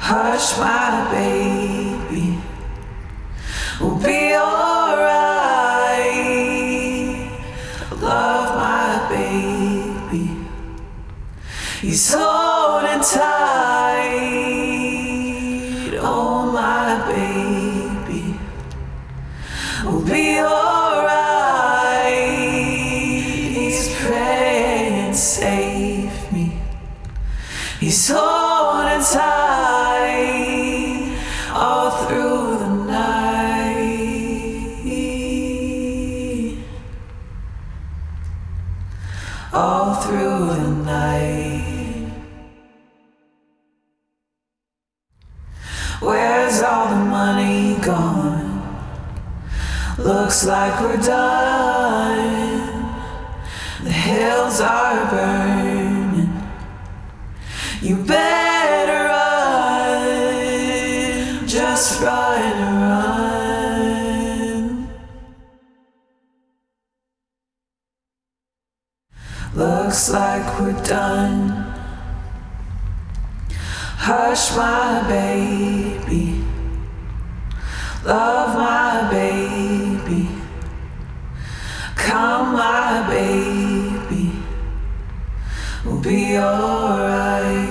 Hush, my baby, we'll be alright. Love, my baby, he's holding tight. Oh, my baby, we'll be alright. He's praying, save me. He's holding tight all through the night, all through the night. Where's all the money gone? Looks like we're done. The hills are burning. You better run, just run. Looks like we're done. Hush, my baby, love, my baby, come, my baby, we'll be alright.